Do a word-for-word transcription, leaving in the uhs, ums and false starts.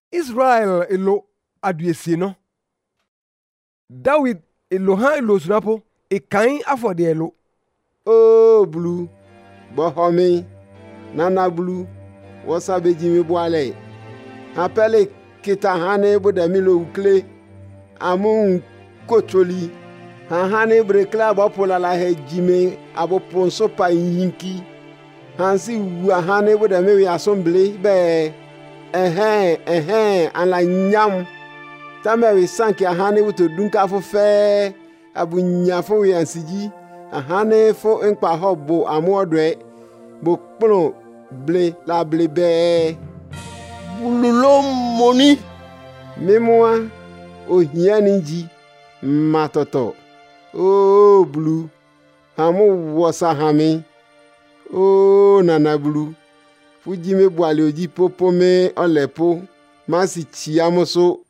Israel elo aduesi no. David elo ha elo sunapo e kan afode elo. O blu bohomi nana blu wosabe jimi boale apele kita hane bodamilo ukle amun kocholi han hane brekla bopola la he jime abo ponso pa yinki hansi wa hane bodame assemblée be ehe ehe ala nyam tamewi sanki hane wuto dunka fo fe abu nyafo wi ansiji ahane fo nkpa hobo amodwe bo plo ble la ble be bululo moni memwa ohiani ji matoto o blu hamu wosa hami o nana blu fujime bwale oji popo me olepo masi chiamoso